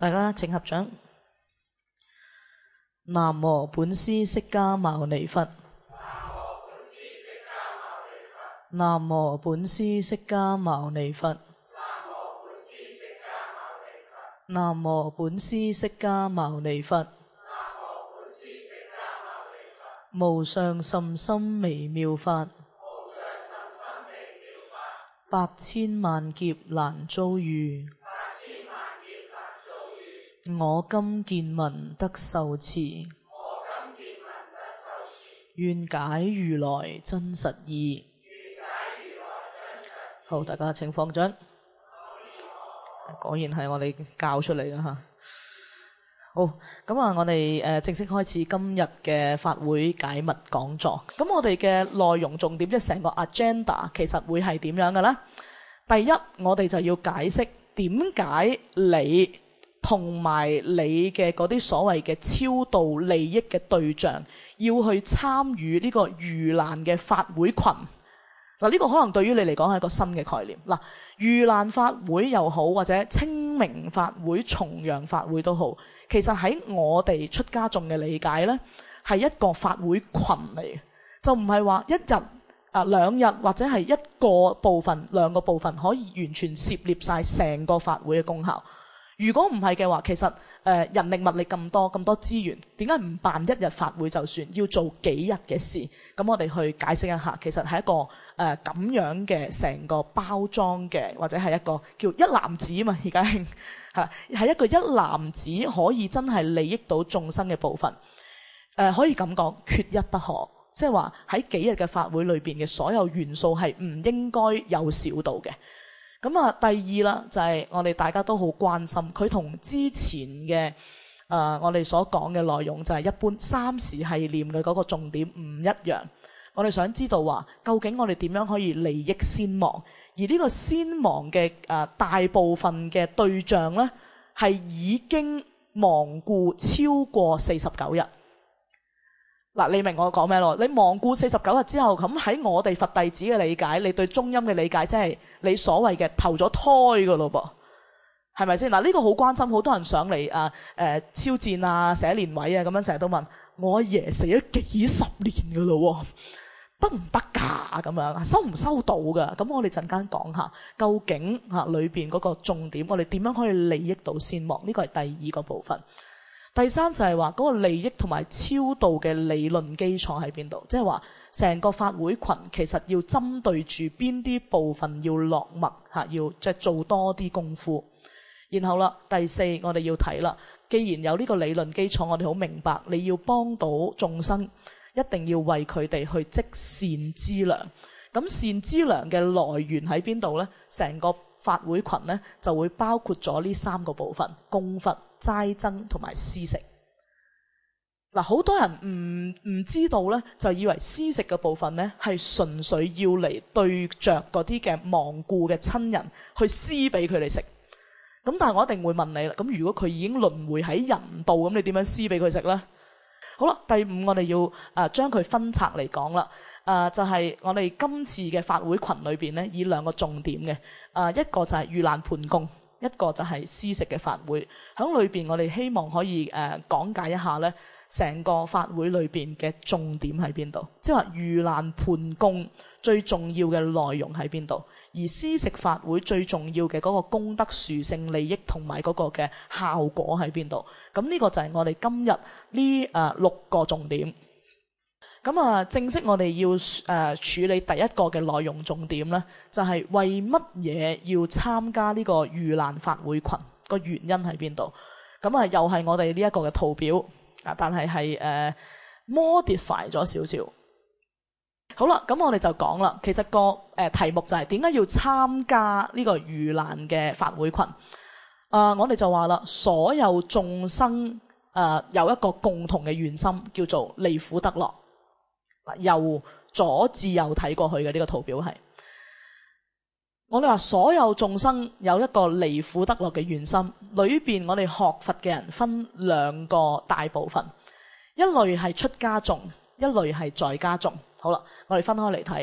大家請合掌。南無本師釋迦牟尼佛。南無本師釋迦牟尼佛。南無本師釋迦牟尼佛。無上甚深微妙法，百千萬劫難遭遇。我今見聞得受持，願解如來真實義。好，大家請放掌。果然係我哋教出嚟嘅吓。好，咁我哋正式開始今日嘅法會解密講座。咁我哋嘅內容重點，即係成個 agenda 其實會係點樣嘅呢？第一，我哋就要解釋點解你同埋你嘅嗰啲所謂嘅超度利益嘅對象要去參與呢個盂蘭嘅法會群。嗱，呢個可能對於你嚟講係一個新嘅概念。嗱，盂蘭法會又好，或者清明法會、重陽法會都好，其實喺我哋出家眾嘅理解呢，係一個法會群嚟嘅，就唔係話一日、兩日或者係一個部分、兩個部分可以完全涉獵晒成個法會嘅功效。如果唔係嘅話，其實人力物力咁多資源，點解唔辦一日法會就算，要做幾日嘅事？咁我哋去解釋一下，其實係一個咁樣嘅成個包裝嘅，或者係一個叫一籃子嘛，而家係一個一籃子可以真係利益到眾生嘅部分。可以咁講，缺一不可，即係話喺幾日嘅法會裏邊嘅所有元素係唔應該有少到嘅。咁第二啦，就係我哋大家都好關心，佢同之前嘅我哋所講嘅內容就係一般三時繫念嘅嗰個重點唔一樣。我哋想知道話，究竟我哋點樣可以利益先亡？而呢個先亡嘅大部分嘅對象呢，係已經亡故超過49日。嗱，你明我講咩咯？你亡故49日之後，咁喺我哋佛弟子嘅理解，你對中陰嘅理解，即係你所謂嘅投咗胎噶咯噃，係咪先？嗱，呢個好關心，好多人上嚟超薦啊、寫年位啊，咁樣成日都問我阿爺死咗幾十年噶咯，得唔得㗎？咁樣收唔收到㗎？咁我哋陣間講下，究竟裏邊嗰個重點，我哋點樣可以利益到先亡？呢個係第二個部分。第三就係話嗰個利益同埋超度嘅理論基礎喺邊度？即係話成個法會群其實要針對住邊啲部分要落墨要即係做多啲功夫。然後啦，第四我哋要睇啦，既然有呢個理論基礎，我哋好明白你要幫到眾生，一定要為佢哋去積善資糧。咁善資糧嘅來源喺邊度呢？成個法會群呢，就會包括咗呢三個部分：供佛、齋僧同埋施食。嗱，好多人唔知道呢，就以為施食嘅部分呢係純粹要嚟對着嗰啲嘅亡故嘅親人去施俾佢哋食。咁但係我一定會問你啦，咁如果佢已經輪迴喺人道，咁你點樣施俾佢食呢？好啦，第五我哋要將佢分拆嚟講啦。就係我哋今次嘅法會群裏邊呢，以兩個重點嘅，一個就係盂蘭盤供，一個就係施食嘅法會。喺裏邊我哋希望可以講解一下呢，成個法會裏邊嘅重點喺邊度，即係話盂蘭盤供最重要嘅內容喺邊度，而施食法會最重要嘅嗰個功德殊勝利益同埋嗰個嘅效果喺邊度。咁呢個就係我哋今日呢6個重點。咁正式我哋要處理第一個嘅內容重點呢，就係為乜嘢要參加呢個盂蘭法會群，個原因喺邊度？咁又係我哋呢一個嘅圖表，但係modify 咗少少。好啦，咁我哋就講啦，其實個題目就係點解要參加呢個盂蘭嘅法會群？我哋就話啦，所有眾生有一個共同嘅願心，叫做離苦得樂。由左至右睇過去嘅呢個圖表係，我哋話所有眾生有一個離苦得樂嘅願心，裏邊我哋學佛嘅人分兩個大部分，一類係出家眾，一類係在家眾。好啦，我哋分開嚟睇。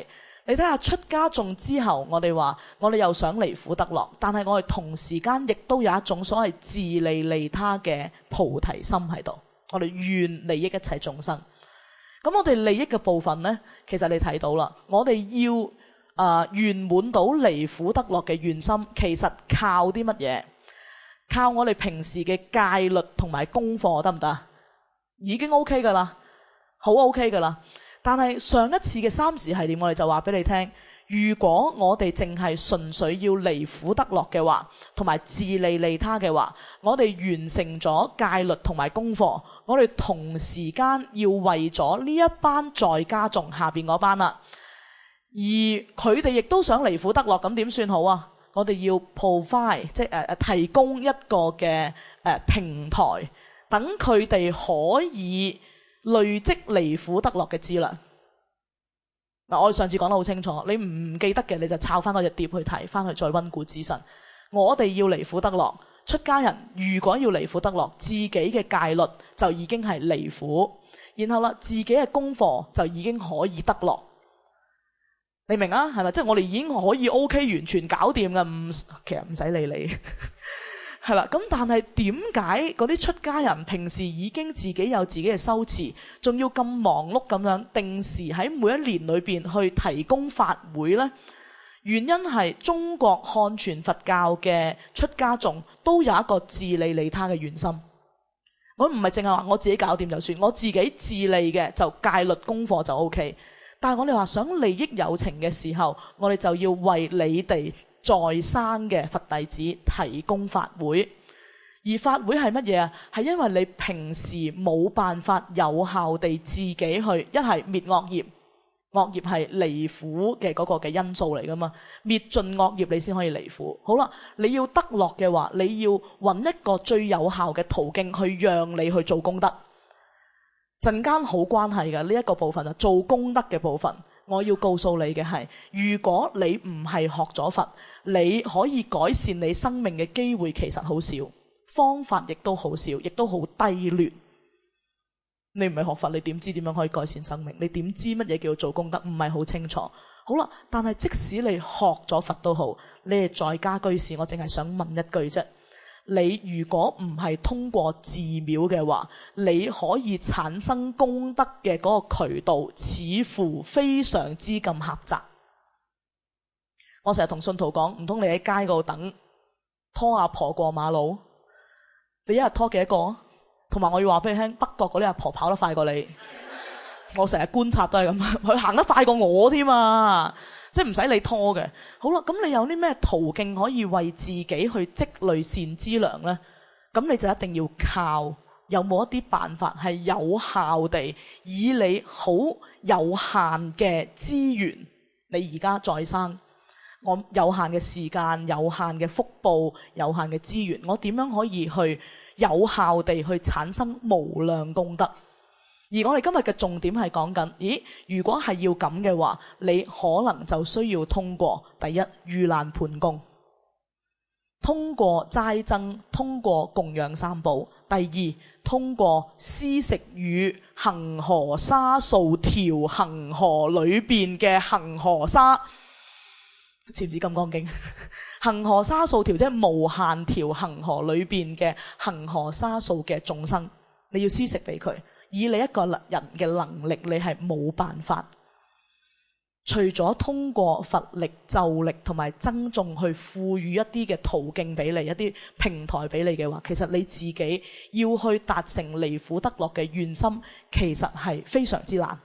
你睇下出家眾之後，我哋話我哋又想離苦得樂，但係我哋同時間亦都有一種所謂自利利他嘅菩提心喺度，我哋願利益一切眾生。咁我哋利益嘅部分呢，其實你睇到啦，我哋要圓滿到離苦得樂嘅願心，其實靠啲乜嘢？靠我哋平時嘅戒律同埋功課得唔得？已經 OK 噶啦，好 OK 噶啦。但係上一次嘅三時系列，我哋就話俾你聽，如果我哋淨係純粹要離苦得樂嘅話，同埋自利利他嘅話，我哋完成咗戒律同埋功課，我哋同時間要為咗呢一班在家眾下邊嗰班啦，而佢哋亦都想離苦得樂，咁點算好啊？我哋要 provide 即係提供一個嘅平台，等佢哋可以累積離苦得樂嘅資糧。嗱，我哋上次講得好清楚，你唔記得嘅你就抄翻嗰隻碟去睇，翻去再溫故知新。我哋要離苦得樂，出家人如果要離苦得樂，自己嘅戒律就已經係離苦，然後啦，自己嘅功課就已經可以得樂。你明啊？係咪？即係我哋已經可以 OK 完全搞掂㗎，其實唔使理你。係啦，咁但係點解嗰啲出家人平時已經自己有自己嘅修持，仲要咁忙碌咁樣定時喺每一年裏邊去提供法會呢？原因係中國漢傳佛教嘅出家眾都有一個自利利他嘅願心。我唔係淨係話我自己搞掂就算，我自己自利嘅就戒律功課就 OK。但係我哋話想利益有情嘅時候，我哋就要為你哋在生嘅佛弟子提供法會。而法會係乜嘢啊？係因為你平時冇辦法有效地自己去一係滅惡業，惡業係離苦嘅嗰個嘅因素嚟噶嘛，滅盡惡業你先可以離苦。好啦，你要得樂嘅話，你要揾一個最有效嘅途徑去讓你去做功德。陣間好關係嘅呢一個部分啊，做功德嘅部分，我要告訴你嘅係，如果你唔係學咗佛，你可以改善你生命嘅機會其實好少，方法亦都好少，亦都好低劣。你唔係學佛，你點知點樣可以改善生命？你點知乜嘢叫做做功德？唔係好清楚。好啦，但係即使你學咗佛都好，你係在家居士，我淨係想問一句啫。你如果唔係通過寺廟嘅話，你可以產生功德嘅嗰個渠道似乎非常之咁狹窄。我成日同信徒講，唔通你喺街嗰度等拖阿婆過馬路？你一日拖幾多個？同埋我要話俾你聽，北角嗰啲阿婆跑得快過你。我成日觀察都係咁，佢行得快過我添啊！即係唔使你拖嘅。好啦，咁你有啲咩途徑可以為自己去積累善資糧呢？咁你就一定要靠有冇一啲辦法係有效地以你好有限嘅資源，你而家在生，我有限嘅時間、有限嘅福報、有限嘅資源，我點樣可以去有效地去產生無量功德？而我哋今日嘅重點係講緊，咦？如果係要咁嘅話，你可能就需要通過第一盂蘭盆供，通過齋僧，通過供養三寶；第二通過施食與恒河沙數調恒河裏邊嘅恒河沙，似唔似《金剛經》？恒河沙數調即係無限條恒河裏邊嘅恒河沙數嘅眾生，你要施食俾佢。以你一個人嘅能力，你係冇辦法。除咗通過佛力、咒力同埋僧眾去賦予一啲嘅途徑俾你，一啲平台俾你嘅話，其實你自己要去達成離苦得樂嘅願心，其實係非常之難。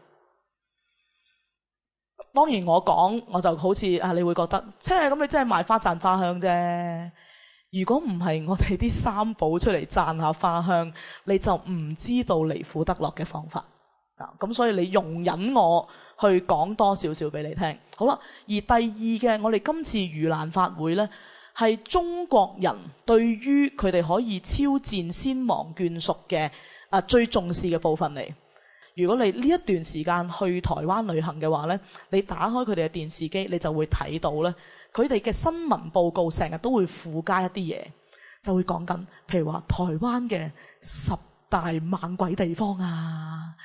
當然我講，我就好似你會覺得，咁你真係賣花讚花香啫。如果唔係我哋啲三寶出嚟讚下花香，你就唔知道離苦得樂嘅方法。咁所以你容忍我去講多少少俾你聽。好啦，而第二嘅，我哋今次盂蘭法會呢，係中國人對於佢哋可以超薦先亡眷屬嘅最重視嘅部分嚟。如果你呢一段時間去台灣旅行嘅話呢，你打開佢哋嘅電視機，你就會睇到呢。佢哋嘅新聞報告成日都會附加一啲嘢，就會講緊，譬如話台灣嘅10大猛鬼地方啊，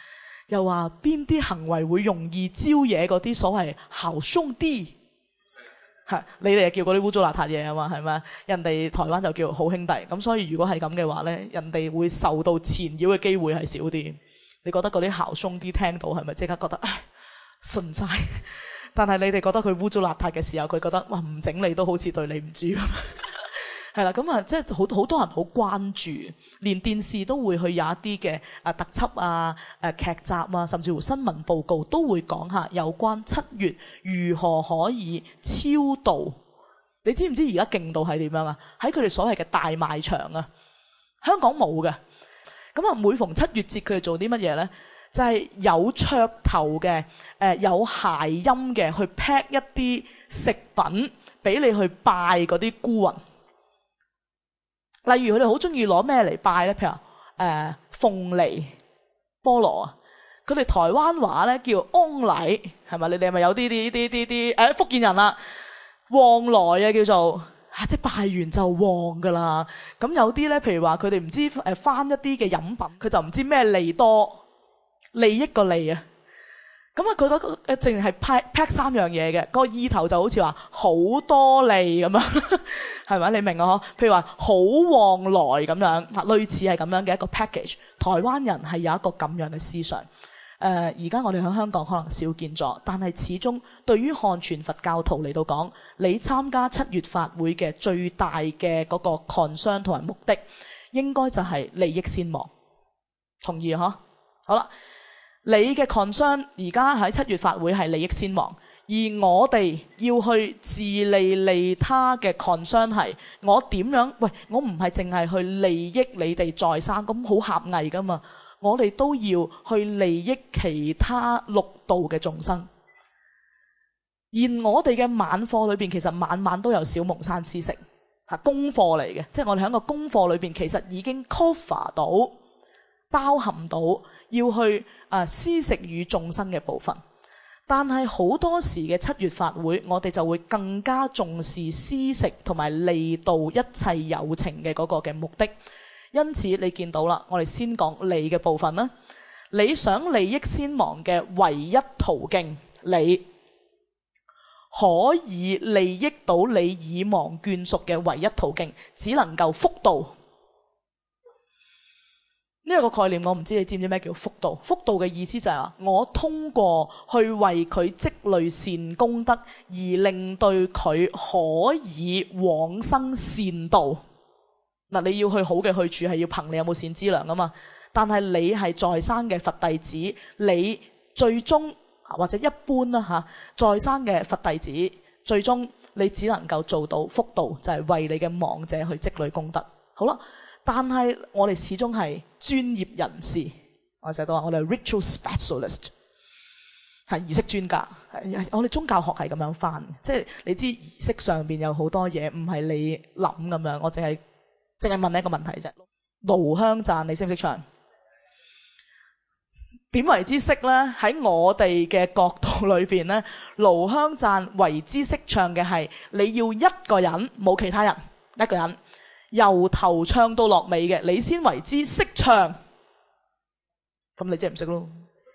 又話邊啲行為會容易招惹嗰啲所謂好兄弟。係，你哋叫嗰啲污糟邋遢嘢啊嘛，係咪？人哋台灣就叫好兄弟，咁所以如果係咁嘅話咧，人哋會受到纏繞嘅機會係少啲。你覺得嗰啲好兄弟聽到係咪即刻覺得唉順晒？但係你哋覺得佢污糟邋遢嘅時候，佢覺得哇唔整理都好似對你唔住咁。係啦，咁啊，即係好多人好關注，連電視都會去有一啲嘅特輯啊、劇集啊，甚至乎新聞報告都會講下有關7月如何可以超度。你知唔知而家勁度係點樣啊？喺佢哋所謂嘅大賣場啊，香港冇嘅。咁啊，每逢7月節，佢哋做啲乜嘢咧？就係有噱頭嘅、有諧音嘅，去 pack 一啲食品俾你去拜嗰啲孤魂。例如佢哋好中意攞咩嚟拜咧？譬如話鳳梨、菠蘿啊，佢哋台灣話咧叫安禮，係咪？你哋係咪有啲福建人啦？旺來啊叫做即係拜完就旺噶啦。咁有啲咧，譬如話佢哋唔知翻一啲嘅飲品，佢就唔知咩利多利益個利啊。咁啊，佢嗰淨係 pack 3樣嘢嘅，個意頭就好似話好多利咁樣，係咪？你明啊？譬如話好旺來咁樣，類似係咁樣嘅一個 package。台灣人係有一個咁樣嘅思想。而家我哋喺香港可能少見咗，但係始終對於漢傳佛教徒嚟到講，你參加7月法會嘅最大嘅嗰個 concern 同埋目的，應該就係利益先亡。同意嗬？好啦。你嘅 concern 而家喺7月法會係利益先亡，而我哋要去自利利他嘅 concern 係我點樣？喂，我唔係淨係去利益你哋在生，咁好狹隘噶嘛？我哋都要去利益其他六道嘅眾生。而我哋嘅晚課裏邊，其實晚晚都有小蒙山施食，功課嚟嘅，即係我哋喺個功課裏邊，其實已經 cover 到、包含到要去施食與眾生嘅部分。但係好多時嘅7月法會，我哋就會更加重視施食同埋利度一切有情嘅嗰個嘅目的。因此你見到啦，我哋先講利嘅部分啦。你想利益先亡嘅唯一途徑，你可以利益到你已亡眷屬嘅唯一途徑，只能夠福道。呢個概念我唔知你知唔知咩叫福道？福道嘅意思就係話，我通過去為佢積累善功德，而令對佢可以往生善道。嗱，你要去好嘅去處係要憑你有冇善資糧啊嘛。但係你係在生嘅佛弟子，你最終或者一般啦在生嘅佛弟子，最終你只能夠做到福道，就係為你嘅亡者去積累功德。好啦。但係我哋始終係專業人士，我成日都話我哋係 ritual specialist， 係儀式專家。我哋宗教學係咁樣翻，即係你知儀式上邊有好多嘢唔係你諗咁樣。我淨係問你一個問題啫。爐香讚你識唔識唱？點為之識呢？喺我哋嘅角度裏邊呢，爐香讚為之識唱嘅係你要一個人，冇其他人，一個人。由頭唱到落尾嘅，你先為之識唱。咁你即係唔識咯。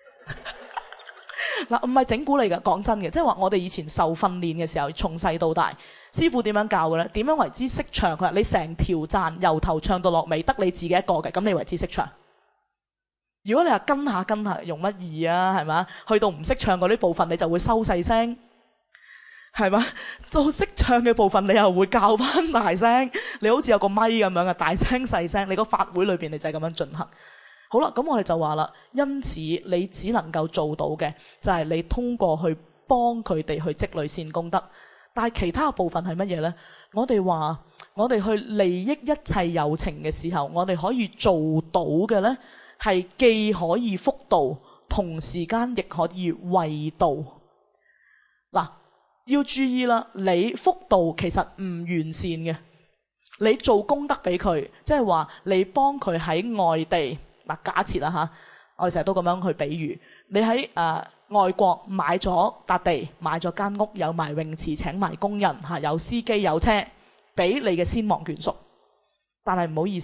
嗱，唔係整蠱你㗎，講真嘅，即係話我哋以前受訓練嘅時候，從細到大，師傅點樣教嘅咧？點樣為之識唱？佢話你成條讚由頭唱到落尾，得你自己一個嘅，咁你為之識唱。如果你話跟下用乜意啊？係咪？去到唔識唱嗰啲部分，你就會收細聲。係嘛？到識唱嘅部分，你又會教翻大聲。你好似有個咪咁樣嘅大聲細聲。你個法會裏邊，你就係咁樣進行。好啦，咁我哋就話啦，因此你只能夠做到嘅就係你通過去幫佢哋去積累善功德。但係其他部分係乜嘢呢？我哋話我哋去利益一切有情嘅時候，我哋可以做到嘅呢，係既可以福道，同時間亦可以惠道。嗱。要注意啦，你福道其實唔完善嘅。你做功德俾佢，即係話你幫佢喺外地，嗱，假設啦吓，我哋成日都咁樣去比喻，你喺外國買咗笪地，買咗間屋，有埋泳池，請埋工人，有司機有車，俾你嘅先亡眷屬。但係唔好意思，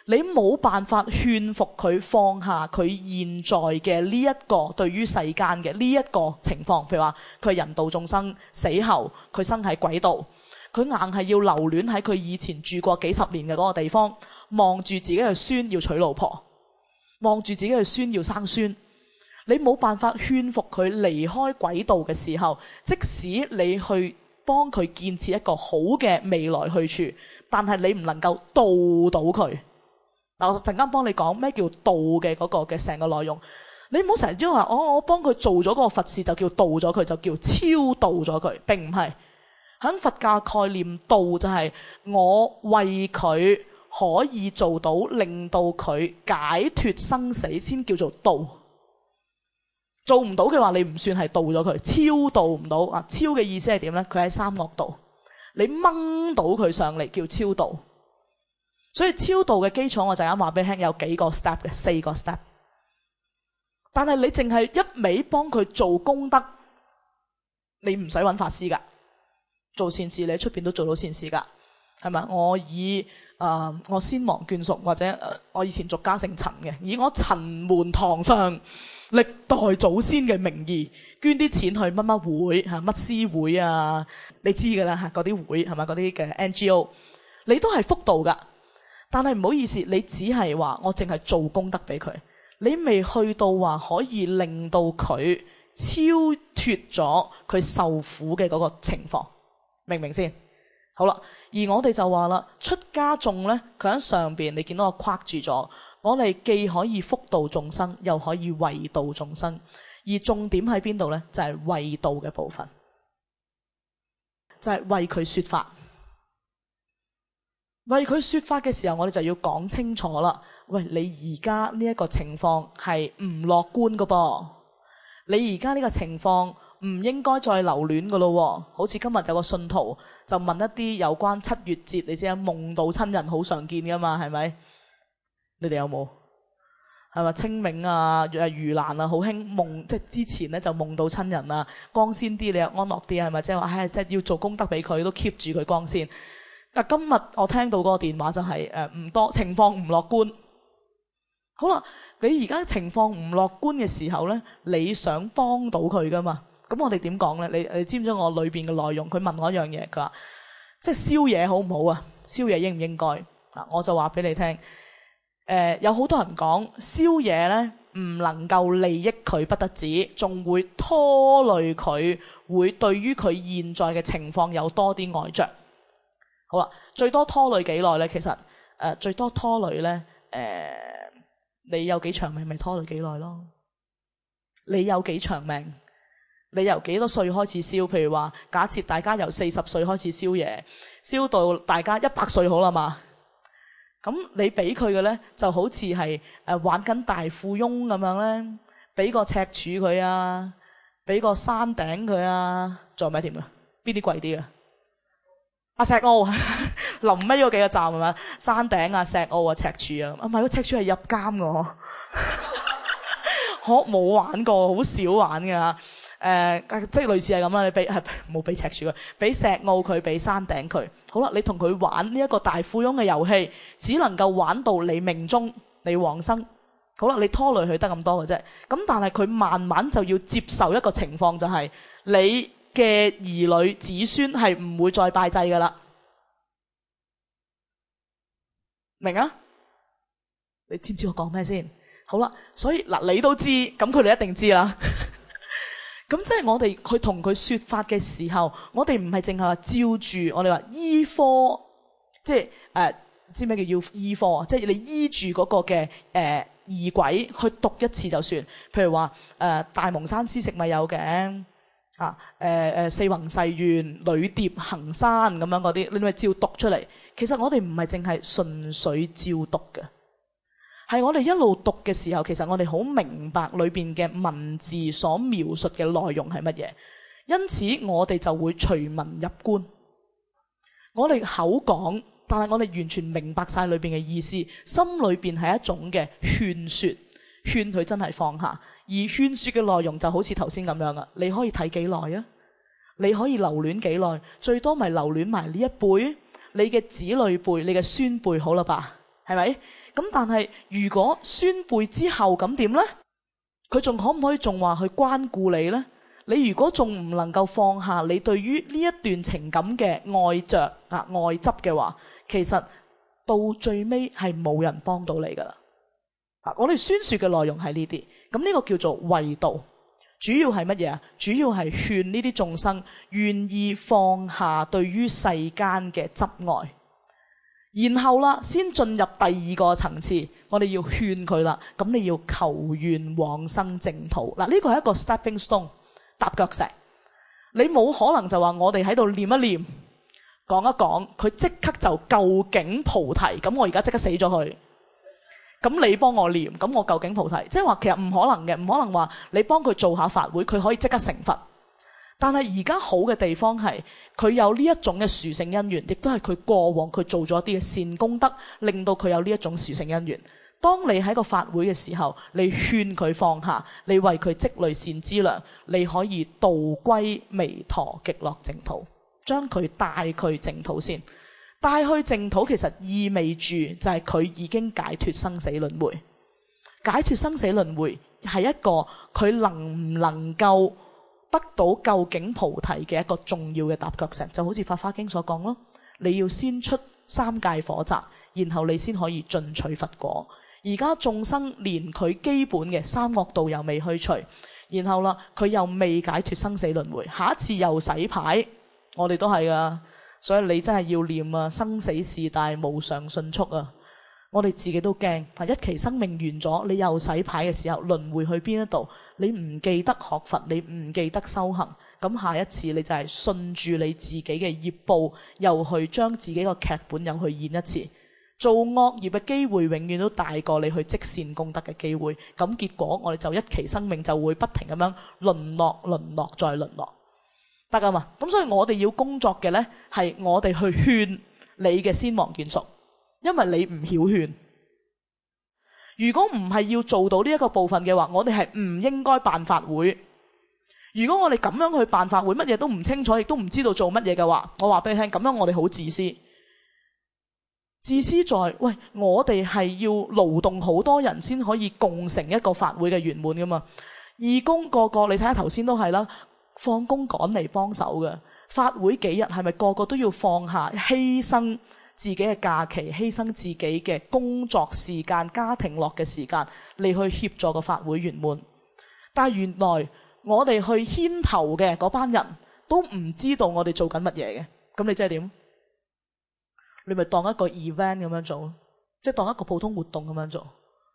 你冇辦法勸服佢放下佢現在嘅呢一個對於世間嘅呢一個情況，譬如話佢係人道眾生，死後佢生喺鬼道，佢硬係要留戀喺佢以前住過幾十年嘅嗰個地方，望住自己嘅孫要娶老婆，望住自己嘅孫要生孫。你冇辦法勸服佢離開鬼道嘅時候，即使你去幫佢建設一個好嘅未來去處，但係你唔能夠導到佢。嗱，我陣間幫你講咩叫導嘅嗰個嘅成個內容。你唔好成日都話我幫佢做咗嗰個佛事就叫導咗佢，就叫超度咗佢，並唔係。喺佛教概念，導就係我為佢可以做到令到佢解脫生死先叫做導。做唔到嘅話，你唔算係導咗佢，超度唔到啊！超嘅意思係點呢？佢喺三惡道，你掹到佢上嚟叫超度。所以超度嘅基礎，我陣間話俾你聽，有幾個 step 嘅，4個 step。但係你淨係一味幫佢做功德，你唔使揾法師噶，做善事你喺出邊都做到善事噶，係咪？我以我先亡眷屬或者我以前俗家姓陳嘅，以我陳門堂上歷代祖先嘅名義捐啲錢去乜乜會乜師會啊，你知噶啦嚇，嗰啲會係咪嗰啲嘅 NGO， 你都係福道噶。但係唔好意思，你只係話我淨係做功德俾佢，你未去到話可以令到佢超脫咗佢受苦嘅嗰個情況，明唔明先？好啦，而我哋就話啦，出家眾呢，佢喺上邊你見到我框住咗，我哋既可以福度眾生，又可以為度眾生，而重點喺邊度呢？就係為度嘅部分，就係為佢說法。為佢說法嘅時候，我哋就要講清楚啦。喂，你而家呢一個情況係唔樂觀噶噃，你而家呢個情況唔應該再留戀噶咯。好似今日有個信徒就問一啲有關7月節，你知啊，夢到親人好常見噶嘛，係咪？你哋有冇？係咪清明啊、盂蘭啊，好興夢，即係之前咧就夢到親人啊，光鮮啲，你又安樂啲，係咪？即係話，即係要做功德俾佢，都 keep 住佢光鮮。今日我聽到嗰個電話就係唔多，情況唔樂觀。好啦，你而家情況唔樂觀嘅時候咧，你想幫到佢噶嘛？咁我哋點講咧？你知唔知我裏邊嘅內容？佢問我一樣嘢，佢話即係燒嘢好唔好啊？燒嘢應唔應該？嗱，我就話俾你聽，有好多人講燒嘢咧唔能夠利益佢不得止，仲會拖累佢，會對於佢現在嘅情況有多啲愛着。好啦，最多拖累幾耐咧？其實最多拖累咧，你有幾長命咪拖累幾耐咯？你有幾長命，你由幾多歲開始燒？譬如話，假設大家由40歲開始燒嘢，燒到大家100歲好啦嘛。咁你俾佢嘅咧，就好似係玩緊大富翁咁樣咧，俾個赤柱佢啊，俾個山頂佢啊，仲有咩添啊？邊啲貴啲啊？石澳臨尾嗰幾個站係咪？山頂啊、石澳啊、赤柱啊，唔係，赤柱係入監㗎。我冇玩過，好少玩㗎。即係類似係咁啦。你俾冇俾赤柱佢，俾石澳佢，俾山頂佢。好啦，你同佢玩呢一個大富翁嘅遊戲，只能夠玩到你命中你往生。好啦，你拖累佢得咁多嘅啫。咁但係佢慢慢就要接受一個情況，就係你嘅兒女子孫係唔會再拜祭噶啦，明啊？你知唔知我講咩先？好啦，所以嗱，你都知，咁佢哋一定知啦。咁即係我哋去同佢說法嘅時候，我哋唔係淨係話照住，我哋話醫科，即係知咩叫要醫科啊？即係你依住嗰個嘅儀軌去讀一次就算。譬如話大蒙山施食咪有嘅。四弘誓願、女蝶行山咁樣嗰啲，你咪照讀出嚟。其實我哋唔係淨係純粹照讀嘅，係我哋一路讀嘅時候，其實我哋好明白裏邊嘅文字所描述嘅內容係乜嘢，因此我哋就會隨文入觀。我哋口講，但係我哋完全明白晒裏邊嘅意思，心裏邊係一種嘅勸說，勸佢真係放下。而勸說嘅內容就好似頭先咁樣啊，你可以睇幾耐啊？你可以留戀幾耐？最多咪留戀埋呢一輩，你嘅子女輩、你嘅孫輩好啦吧？係咪？ 咁但係如果宣背之後咁點呢？佢仲可唔可以仲話去關顧你呢？你如果仲唔能夠放下你對於呢一段情感嘅愛着愛執嘅話，其實到最尾係冇人幫到你噶啦。我哋宣說嘅內容係呢啲，咁呢個叫做衛道。主要係乜嘢啊？主要係勸呢啲眾生願意放下對於世間嘅執愛，然後啦，先進入第二個層次，我哋要勸佢啦。咁你要求願往生淨土。嗱，呢個係一個 stepping stone， 踏腳石。你冇可能就話我哋喺度念一念，講一講，佢即刻就究竟菩提。咁我而家即刻死咗佢。咁你幫我念，咁我究竟菩提？即係話其實唔可能嘅，唔可能話你幫佢做下法會，佢可以即刻成佛。但係而家好嘅地方係，佢有呢一種嘅殊勝因緣，亦都係佢過往佢做咗啲嘅善功德，令到佢有呢一種殊勝因緣。當你喺個法會嘅時候，你勸佢放下，你為佢積累善資糧，你可以導歸彌陀極樂淨土，將佢帶去淨土先。帶去淨土其實意味住就係佢已經解脫生死輪迴。解脫生死輪迴係一個佢能唔能夠得到究竟菩提嘅一個重要嘅踏腳石，就好似《法華經》所講咯。你要先出三界火宅，然後你先可以進取佛果。而家眾生連佢基本嘅三惡道又未去除，然後啦佢又未解脫生死輪迴，下一次又洗牌，我哋都係噶。所以你真係要念啊！生死事大，無常迅速啊！我哋自己都驚，一期生命完咗，你又洗牌嘅時候，輪迴去邊一度？你唔記得學佛，你唔記得修行，咁下一次你就係順住你自己嘅業報，又去將自己個劇本又去演一次。做惡業嘅機會永遠都大過你去積善功德嘅機會。咁結果我哋就一期生命就會不停咁樣淪落、淪落再淪落。得㗎嘛？咁所以我哋要工作嘅呢，係我哋去勸你嘅先王眷屬，因為你唔曉勸。如果唔係要做到呢一個部分嘅話，我哋係唔應該辦法會。如果我哋咁樣去辦法會，乜嘢都唔清楚，亦都唔知道做乜嘢嘅話，我話俾你聽，咁樣我哋好自私。自私在，喂，我哋係要勞動好多人先可以共成一個法會嘅圓滿㗎嘛。義工個個，你睇下頭先都係啦。放工趕嚟幫手嘅法會幾日，係咪個個都要放下犧牲自己嘅假期，犧牲自己嘅工作時間、家庭樂嘅時間嚟去協助個法會圓滿？但係原來我哋去牽頭嘅嗰班人都唔知道我哋做緊乜嘢嘅，咁你即係點？你咪當一個 event 咁樣做，即係當一個普通活動咁樣做。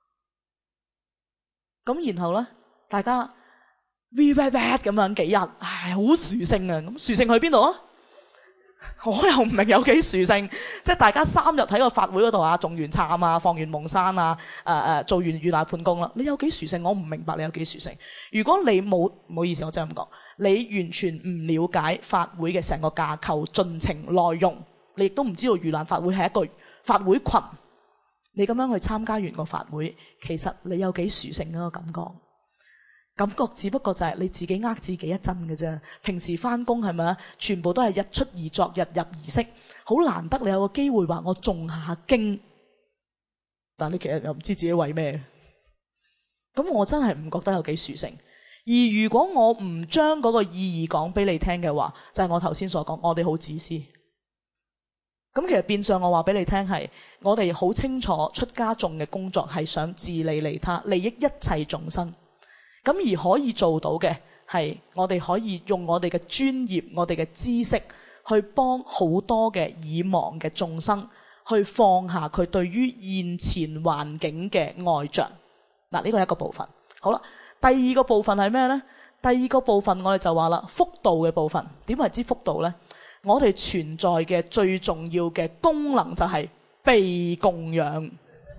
咁然後呢，大家咁樣幾日，唉，好殊勝啊！咁殊勝去邊度啊？我又唔明有幾殊勝，即係大家3日喺個法會嗰度啊，種完懺啊，放完蒙山啊，做完盂蘭判供啦。你有幾殊勝？我唔明白你有幾殊勝。如果你冇，唔好意思，我真係咁講，你完全唔了解法會嘅成個架構、進程、內容，你亦都唔知道盂蘭法會係一個法會群。你咁樣去參加完個法會，其實你有幾殊勝嗰個感覺？感覺只不過就係你自己呃自己一陣嘅啫。平時返工係咪啊？全部都係日出而作，日入而息，好難得你有個機會話我誦下經，但你其實又唔知自己為咩。咁我真係唔覺得有幾殊勝。而如果我唔將嗰個意義講俾你聽嘅話，就係我頭先所講，我哋好自私。咁其實變相我話俾你聽係，我哋好清楚出家眾嘅工作係想自利利他，利益一切眾生。咁而可以做到嘅係，我哋可以用我哋嘅專業、我哋嘅知識去幫好多嘅已亡嘅眾生去放下佢對於現前環境嘅愛着。嗱，呢個係一個部分。好啦，第二個部分係咩呢？第二個部分我哋就話啦，福道嘅部分。點為之福道呢？我哋存在嘅最重要嘅功能就係被供養。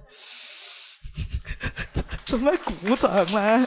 做咩鼓掌呢？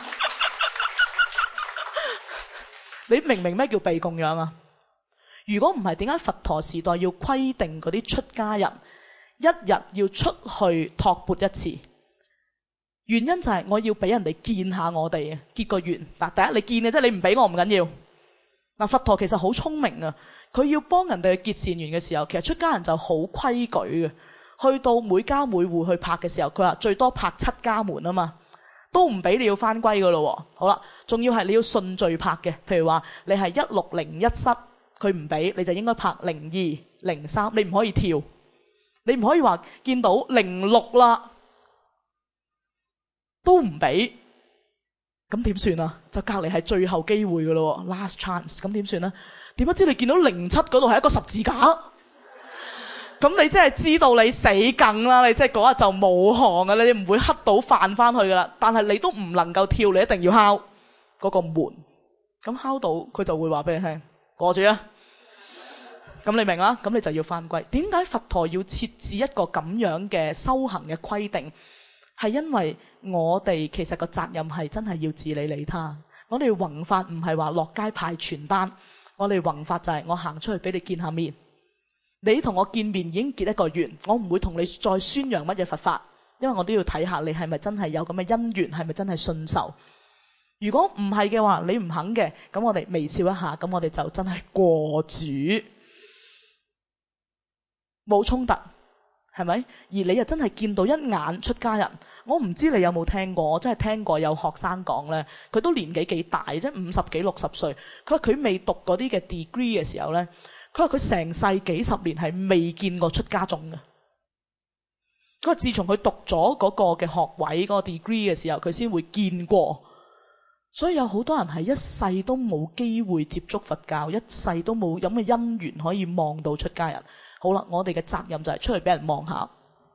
你明唔明咩叫被供養啊？如果唔係，點解佛陀時代要規定嗰啲出家人一日要出去托缽一次？原因就係我要俾人哋見下我哋啊，結個緣。嗱，第一你見嘅啫，你唔俾我唔緊要。嗱，佛陀其實好聰明啊，佢要幫人哋去結善緣嘅時候，其實出家人就好規矩嘅， 去到每家每戶去拍嘅時候，佢話最多拍7家門啊嘛，都唔俾你要返歸噶咯。好啦，仲要係你要順序拍嘅，譬如話你係160-1室，佢唔俾，你就應該拍02-03，你唔可以跳，你唔可以話見到06啦都唔俾，咁點算啊？就隔離係最後機會噶咯 ，last chance， 咁點算呢？點不知你見到07嗰度係一個十字架，咁你真係知道你死梗啦！你即係嗰日就冇行噶，你唔會黑到飯翻去噶啦。但係你都唔能夠跳，你一定要敲嗰個門。咁敲到佢就會話俾你聽，過住啊！咁你明啦？咁你就要返歸。點解佛陀要設置一個咁樣嘅修行嘅規定？係因為我哋其實個責任係真係要自利利他。我哋弘法唔係話落街派傳單。我哋弘法就係我行出去俾你見下面，你同我見面已經結一個緣，我唔會同你再宣揚乜嘢佛法，因為我都要睇下你係咪真係有咁嘅因緣，係咪真係信受。如果唔係嘅話，你唔肯嘅，咁我哋微笑一下，咁我哋就真係過主，冇衝突，係咪？而你又真係見到一眼出家人。我唔知你有冇聽過，我真係聽過有學生講呢，佢都年紀幾大，即係50幾60歲。佢話佢未讀嗰啲嘅 degree 嘅時候呢，佢話佢成世幾十年係未見過出家眾嘅。佢話自從佢讀咗嗰個嘅學位嗰個 degree 嘅時候，佢先會見過。所以有好多人係一世都冇機會接觸佛教，一世都冇咁嘅因緣可以望到出家人。好啦，我哋嘅責任就係出去俾人望下。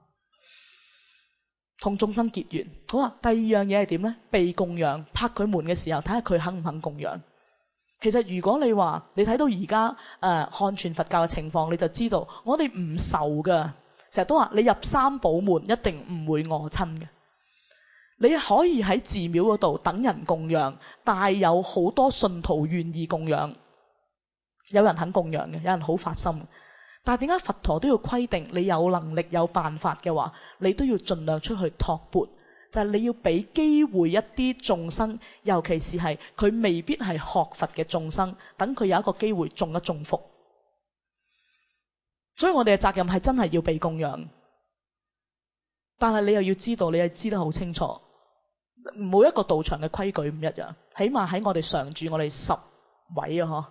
同眾生結緣。好啦，第二樣嘢係點呢？被供養，拍佢門嘅時候睇下佢肯唔肯供養。其實如果你話你睇到而家漢傳佛教嘅情況，你就知道我哋唔愁噶。成日都話你入三寶門一定唔會餓親嘅。你可以喺寺廟嗰度等人供養，但係有好多信徒願意供養，有人肯供養嘅，有人好發心。但係點解佛陀都要規定你有能力有辦法嘅話，你都要盡量出去托缽，就係你要俾機會一啲眾生，尤其是係佢未必係學佛嘅眾生，等佢有一個機會中一中福。所以我哋嘅責任係真係要被供養，但係你又要知道，你係知得好清楚，每一個道場嘅規矩唔一樣。起碼喺我哋常住，我哋10位啊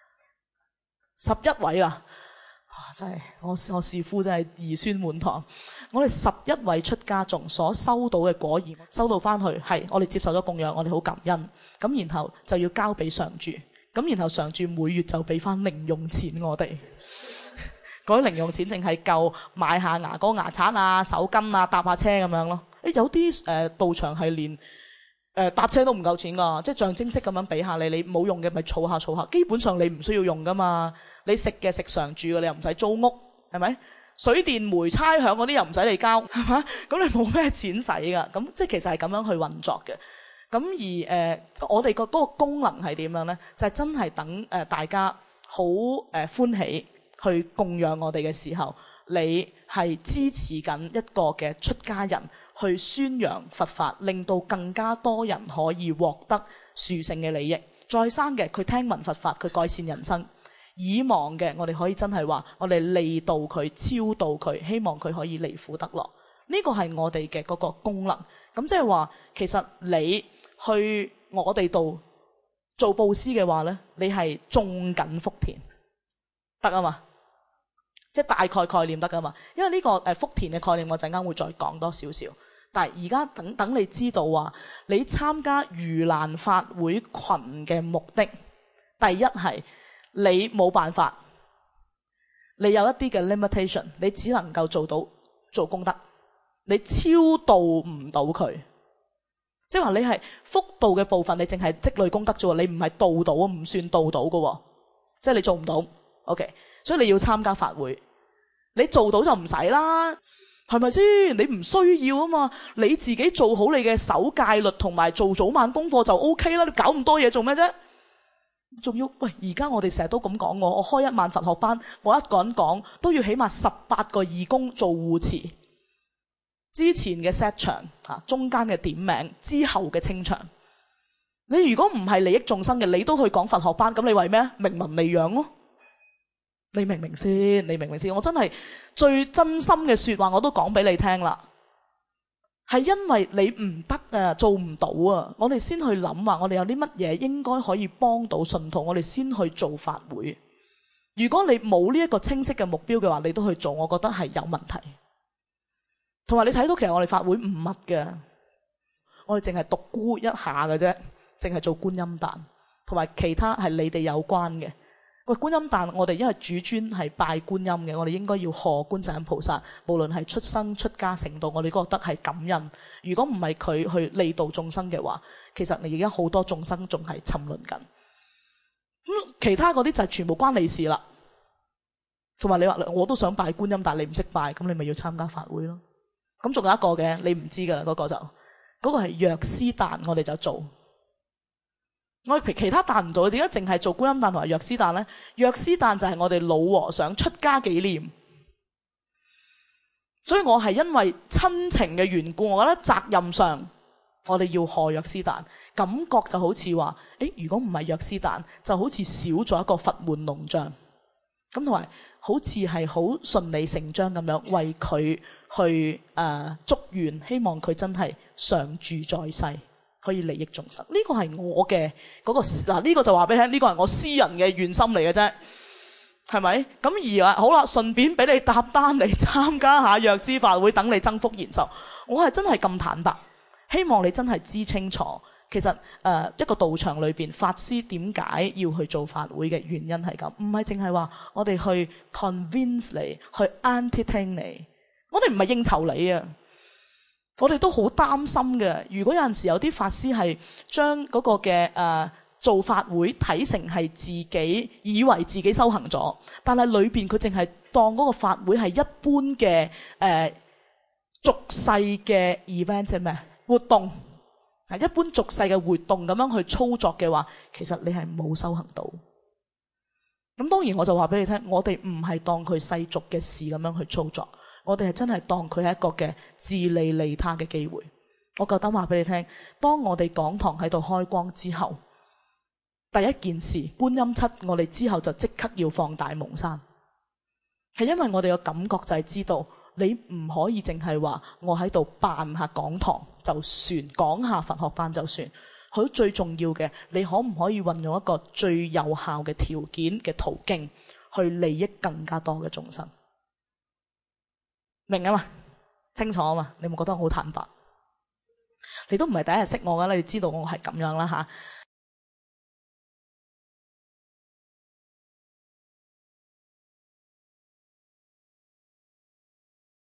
，11位啊。真係我師父真係兒孫滿堂。我哋11位出家眾所收到嘅果然收到翻去，係我哋接受咗供養，我哋好感恩。咁然後就要交俾常住，咁然後常住每月就俾翻零用錢我哋。嗰啲零用錢淨係夠買下牙膏、牙刷啊、手巾啊、搭下車咁樣咯。有啲道場係連搭車都唔夠錢噶，即係象徵式咁樣俾下你，你冇用嘅咪儲下儲下。基本上你唔需要用噶嘛。你食嘅食常住嘅，你又唔使租屋，係咪？水電煤差餉嗰啲又唔使你交，係嘛？咁你冇咩錢使噶，咁即係其實係咁樣去運作嘅。咁而我哋個嗰個功能係點樣呢？就係真係等大家好歡喜去供養我哋嘅時候，你係支持緊一個嘅出家人去宣揚佛法，令到更加多人可以獲得殊勝嘅利益。在生嘅佢聽聞佛法，佢改善人生。已亡嘅，我哋可以真係話，我哋利度佢、超度佢，希望佢可以離苦得樂。呢個係我哋嘅嗰個功能。咁即係話，其實你去我哋度做布施嘅話呢，你係種緊福田，得啊嘛？即係大概概念得噶嘛？因為呢個福田嘅概念，我陣間會再講多少少。但係而家等你知道話，你參加盂蘭法會群嘅目的，第一係，你冇辦法，你有一啲嘅 limitation， 你只能夠做功德，你超度唔到佢。即係話你係福度嘅部分，你淨係積累功德啫喎，你唔係度到，唔算度到喎。即係你做唔到。OK， 所以你要參加法會，你做到就唔使啦，係咪先？你唔需要啊嘛，你自己做好你嘅守戒律同埋做早晚功課就 OK 啦，你搞咁多嘢做咩啫？仲要喂，而家我哋成日都咁講，我開1萬佛學班，我一個人講都要起碼18個義工做護持，之前嘅 set 場，中間嘅點名，之後嘅清場。你如果唔係利益眾生嘅，你都去講佛學班，咁你為咩？名聞利養咯。 你明唔明先？你明唔明先？我真係最真心嘅說話我都講俾你聽啦，係因為你唔得啊，做唔到啊，我哋先去諗話我哋有啲乜嘢應該可以幫到信徒，我哋先去做法會。如果你冇呢一個清晰嘅目標嘅話，你都去做，我覺得係有問題。同埋你睇到其實我哋法會唔密嘅，我哋淨係獨孤一下嘅啫，淨係做觀音誕，同埋其他係你哋有關嘅。喂，觀音誕我哋因為主尊係拜觀音嘅，我哋應該要賀觀世音菩薩，無論係出生出家成道，我哋覺得係感恩。如果唔係佢去利導眾生嘅話，其實你而家好多眾生仲係沉淪緊。其他嗰啲就係全部關你事啦。同埋你話我都想拜觀音，但係你唔識拜，咁你咪要參加法會咯。咁仲有一個嘅，你唔知㗎啦，嗰個係藥師誕，我哋就做。我哋其他誕唔做，點解淨係做觀音誕同埋藥師誕呢？藥師誕就係我哋老和尚出家紀念，所以我係因為親情嘅緣故，我覺得責任上我哋要賀藥師誕，感覺就好似話，如果唔係藥師誕，就好似少咗一個佛門龍像，咁同埋好似係好順理成章咁樣為佢去祝願，希望佢真係常住在世，可以利益眾生。呢個係我嘅嗰個嗱，呢個就話俾你聽，呢個係我私人嘅願心嚟嘅啫，係咪？咁而好啦，順便俾你搭單嚟參加下藥師法會，等你增福延壽。我係真係咁坦白，希望你真係知清楚。其實一個道場裏邊，法師點解要去做法會嘅原因係咁，唔係淨係話我哋去 convince 你，去 entertain 你，我哋唔係應酬你啊。我哋都好擔心嘅。如果有陣時有啲法師係將嗰個嘅做法會睇成係自己以為自己修行咗，但係裏邊佢淨係當嗰個法會係一般嘅俗世嘅 event 係咩活動，係一般俗世嘅活動咁樣去操作嘅話，其實你係冇修行到。咁當然我就話俾你聽，我哋唔係當佢世俗嘅事咁樣去操作，我哋係真係當佢係一個嘅自利利他嘅機會。我夠膽話俾你聽，當我哋講堂喺度開光之後，第一件事觀音七，我哋之後就即刻要放大蒙山，係因為我哋嘅感覺就係知道你唔可以淨係話我喺度辦下講堂就算，講下佛學班就算。好，最重要嘅，你可唔可以運用一個最有效嘅條件嘅途徑去利益更加多嘅眾生？明啊嘛，清楚啊嘛，你有冇覺得我好坦白？你都唔係第一日識我㗎啦，你知道我係咁樣啦吓。